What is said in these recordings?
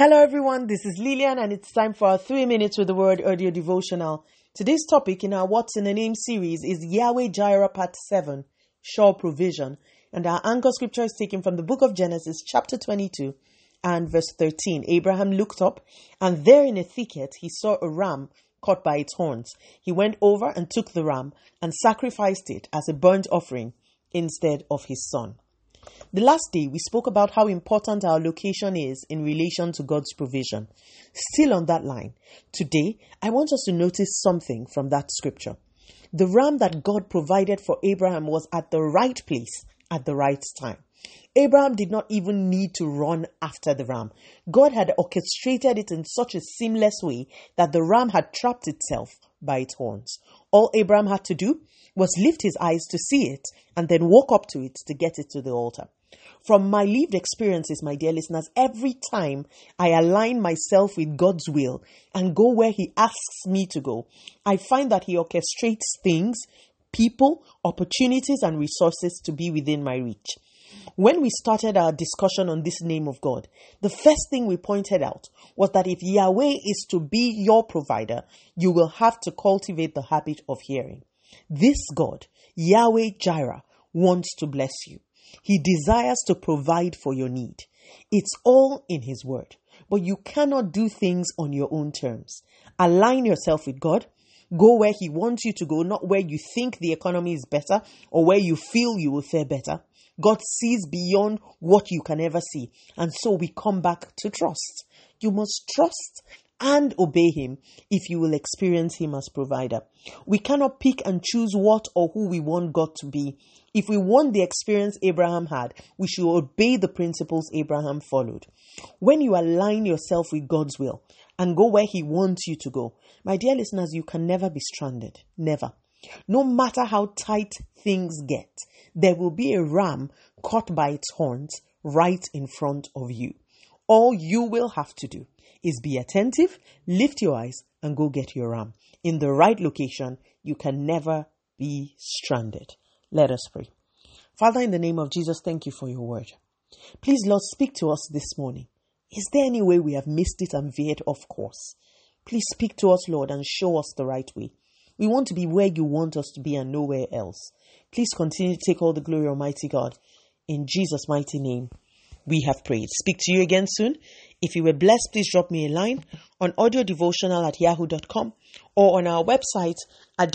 Hello everyone, this is Lillian and it's time for our 3 minutes with the word audio devotional. Today's topic in our What's in a Name series is Yahweh Jireh Part 7, Sure Provision. And our anchor scripture is taken from the book of Genesis chapter 22 and verse 13. Abraham looked up and there in a thicket he saw a ram caught by its horns. He went over and took the ram and sacrificed it as a burnt offering instead of his son. The last day, we spoke about how important our location is in relation to God's provision. Still on that line, today, I want us to notice something from that scripture. The ram that God provided for Abraham was at the right place at the right time. Abraham did not even need to run after the ram. God had orchestrated it in such a seamless way that the ram had trapped itself by its horns. All Abraham had to do was lift his eyes to see it and then walk up to it to get it to the altar. From my lived experiences, my dear listeners, every time I align myself with God's will and go where He asks me to go, I find that He orchestrates things, people, opportunities, and resources to be within my reach. When we started our discussion on this name of God, the first thing we pointed out was that if Yahweh is to be your provider, you will have to cultivate the habit of hearing. This God, Yahweh Jireh, wants to bless you. He desires to provide for your need. It's all in His word, but you cannot do things on your own terms. Align yourself with God. Go where He wants you to go, not where you think the economy is better or where you feel you will fare better. God sees beyond what you can ever see. And so we come back to trust. You must trust and obey Him if you will experience Him as provider. We cannot pick and choose what or who we want God to be. If we want the experience Abraham had, we should obey the principles Abraham followed. When you align yourself with God's will and go where He wants you to go, my dear listeners, you can never be stranded. Never. No matter how tight things get, there will be a ram caught by its horns right in front of you. All you will have to do is be attentive, lift your eyes, and go get your ram. In the right location, you can never be stranded. Let us pray. Father, in the name of Jesus, thank you for your word. Please, Lord, speak to us this morning. Is there any way we have missed it and veered off course? Please speak to us, Lord, and show us the right way. We want to be where you want us to be and nowhere else. Please continue to take all the glory, Almighty God. In Jesus' mighty name, we have prayed. Speak to you again soon. If you were blessed, please drop me a line on audiodevotional@yahoo.com or on our website at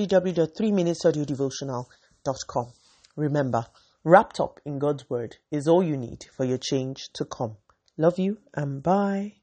www.3minutesaudiodevotional.com. Remember, wrapped up in God's word is all you need for your change to come. Love you and bye.